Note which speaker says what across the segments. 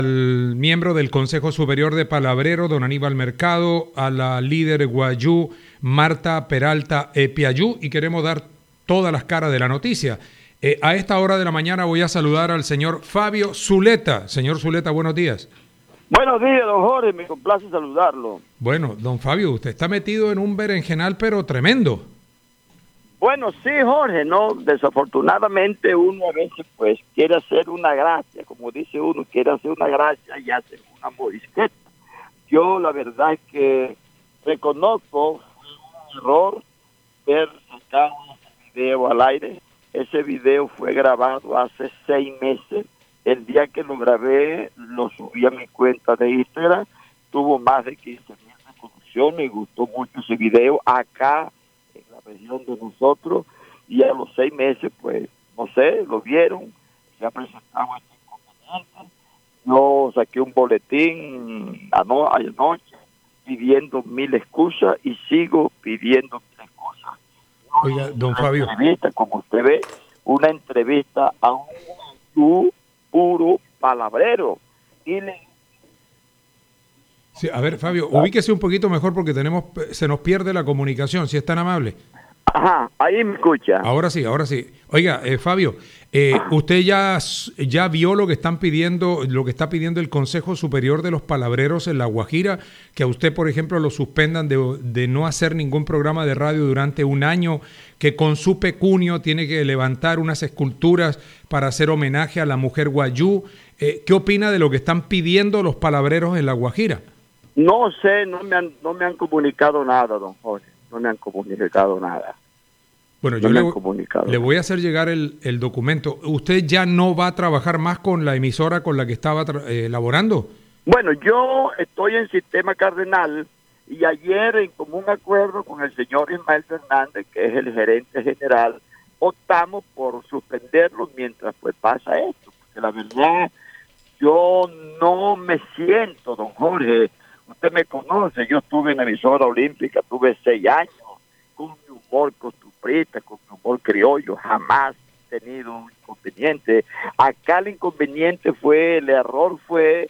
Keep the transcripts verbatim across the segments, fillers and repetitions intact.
Speaker 1: al miembro del Consejo Superior de Palabrero, don Aníbal Mercado, a la líder guayú, Marta Peralta Epiayú, y queremos dar todas las caras de la noticia. Eh, a esta hora de la mañana voy a saludar al señor Fabio Zuleta. Señor Zuleta, buenos días.
Speaker 2: Buenos días, don Jorge, me complace saludarlo.
Speaker 1: Bueno, don Fabio, usted está metido en un berenjenal, pero tremendo.
Speaker 2: Bueno, sí, Jorge, no, desafortunadamente uno a veces pues quiere hacer una gracia, como dice uno, quiere hacer una gracia y hace una morisqueta. Yo la verdad es que reconozco un error ver sacado ese video al aire. Ese video fue grabado hace seis meses. El día que lo grabé, lo subí a mi cuenta de Instagram, tuvo más de quince mil reproducciones y gustó mucho ese video acá en la región de nosotros, y a los seis meses, pues, no sé, lo vieron, se ha presentado este inconveniente. Yo saqué un boletín ano anoche pidiendo mil excusas y sigo pidiendo mil excusas. No,
Speaker 1: oiga, don
Speaker 2: una
Speaker 1: Fabio.
Speaker 2: Entrevista, como usted ve, una entrevista a un guayú puro palabrero. Y le...
Speaker 1: Sí, a ver, Fabio, ubíquese un poquito mejor porque tenemos, se nos pierde la comunicación, si es tan amable.
Speaker 2: Ajá, ahí me escucha.
Speaker 1: Ahora sí, ahora sí. Oiga, eh, Fabio, eh, usted ya, ya vio lo que están pidiendo, lo que está pidiendo el Consejo Superior de los Palabreros en La Guajira, que a usted, por ejemplo, lo suspendan de, de no hacer ningún programa de radio durante un año, que con su pecunio tiene que levantar unas esculturas para hacer homenaje a la mujer guayú. Eh, ¿Qué opina de lo que están pidiendo los palabreros en La Guajira?
Speaker 2: No sé, no me han, no me han comunicado nada, don Jorge. No me han comunicado nada.
Speaker 1: Bueno,
Speaker 2: no
Speaker 1: yo le, le voy a hacer llegar el, el documento. ¿Usted ya no va a trabajar más con la emisora con la que estaba eh, laborando?
Speaker 2: Bueno, yo estoy en Sistema Cardenal y ayer, en común acuerdo con el señor Ismael Fernández, que es el gerente general, optamos por suspenderlo mientras pues pasa esto. Porque la verdad, yo no me siento, don Jorge. Usted me conoce, yo estuve en la emisora olímpica, tuve seis años, con mi humor costumbrista, con mi humor criollo, jamás he tenido un inconveniente. Acá el inconveniente fue, el error fue,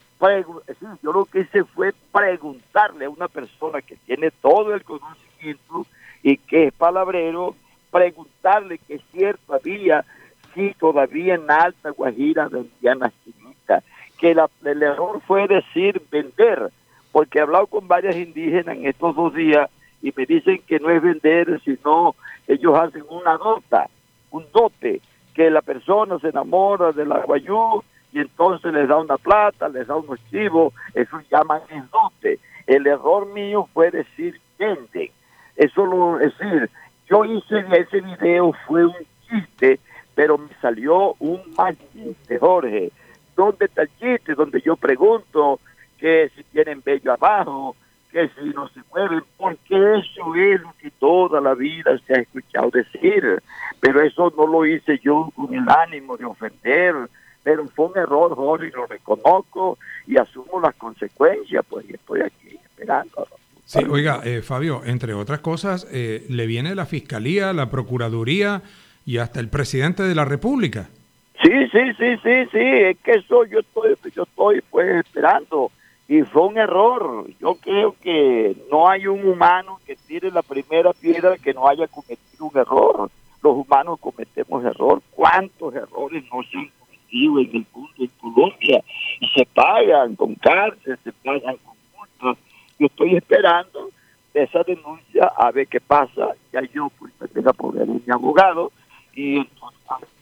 Speaker 2: yo lo que hice fue preguntarle a una persona que tiene todo el conocimiento y que es palabrero, preguntarle que es cierto había, si todavía en Alta Guajira vendían las chinitas, que la, el error fue decir vender, porque he hablado con varias indígenas en estos dos días y me dicen que no es vender, sino ellos hacen una nota, un dote, que la persona se enamora de la guayú y entonces les da una plata, les da unos chivos, eso llaman el dote. El error mío fue decir venden. Eso lo es decir, yo hice ese video, fue un chiste, pero me salió un mal chiste, Jorge. ¿Dónde está el chiste? Donde yo pregunto que si tienen vello abajo, que si no se mueven, porque eso es lo que toda la vida se ha escuchado decir, pero eso no lo hice yo con el ánimo de ofender, pero fue un error, Jorge, y lo reconozco y asumo las consecuencias, pues y estoy aquí esperando.
Speaker 1: Sí, oiga, eh, Fabio, entre otras cosas, eh, le viene la Fiscalía, la Procuraduría y hasta el Presidente de la República.
Speaker 2: Sí, sí, sí, sí, sí, es que eso yo estoy, yo estoy pues esperando. Y fue un error. Yo creo que no hay un humano que tire la primera piedra que no haya cometido un error. Los humanos cometemos error. ¿Cuántos errores no se han cometido en el mundo, en Colombia? Y se pagan con cárcel, se pagan con multas. Yo estoy esperando esa denuncia a ver qué pasa. Ya yo pues tengo que poner a mi abogado y entonces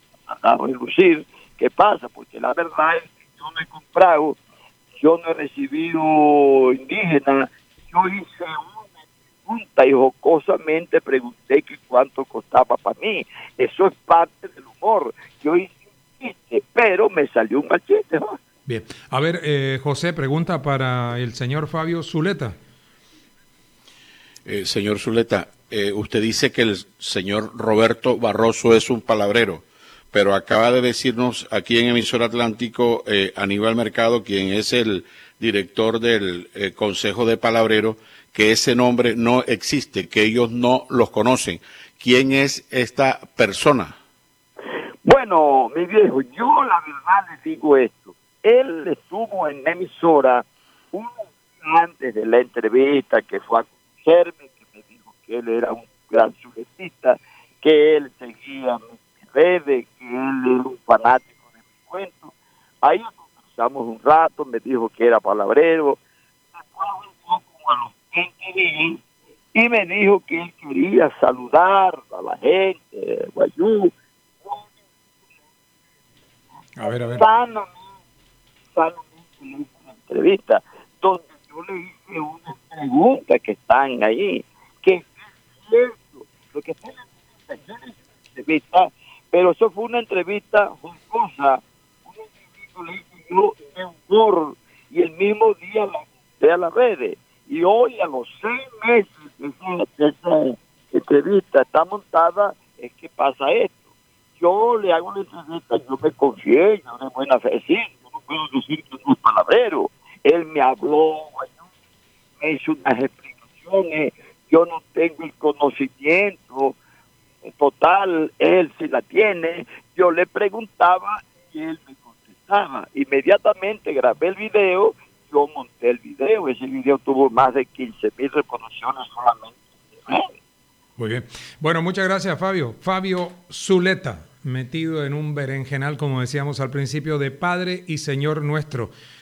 Speaker 2: a relucir qué pasa, porque la verdad es que yo no he comprado, yo no he recibido indígenas, yo hice una pregunta y jocosamente pregunté que cuánto costaba para mí. Eso es parte del humor. Yo hice un chiste, pero me salió un mal chiste, ¿no?
Speaker 1: Bien. A ver, eh, José, pregunta para el señor Fabio Zuleta.
Speaker 3: Eh, señor Zuleta, eh, usted dice que el señor Roberto Barroso es un palabrero, pero acaba de decirnos aquí en Emisor Atlántico eh, Aníbal Mercado, quien es el director del eh, Consejo de Palabreros, que ese nombre no existe, que ellos no los conocen. ¿Quién es esta persona?
Speaker 2: Bueno, mi viejo, yo la verdad les digo esto. él estuvo en la emisora un día antes de la entrevista, que fue a conocerme, que me dijo que él era un gran sujetista, que él seguía mis redes, que él era un fanático de mis cuentos. Ahí conversamos un rato, me dijo que era palabrero, después un poco a los veinte días, y me dijo que él quería saludar a la gente de Guayú.
Speaker 1: A ver, a ver.
Speaker 2: Sanamente, sanamente le hice una entrevista donde yo le hice unas preguntas que están ahí, que es cierto, lo que está en la entrevista, yo le hice una entrevista, pero eso fue una entrevista jocosa, una entrevista le hice yo de humor, y el mismo día la monté a las redes, y hoy a los seis meses de esa, de esa entrevista está montada, es que pasa esto. Yo le hago una entrevista, yo me confié, yo de buena fe, sí, yo no puedo decir que no es palabrero. Él me habló, me hizo unas explicaciones, yo no tengo el conocimiento total, él sí la tiene, yo le preguntaba y él me contestaba. Inmediatamente grabé el video, yo monté el video, ese video tuvo más de quince mil reproducciones solamente.
Speaker 1: Muy bien. Bueno, muchas gracias, Fabio. Fabio Zuleta, metido en un berenjenal, como decíamos al principio, de Padre y Señor nuestro.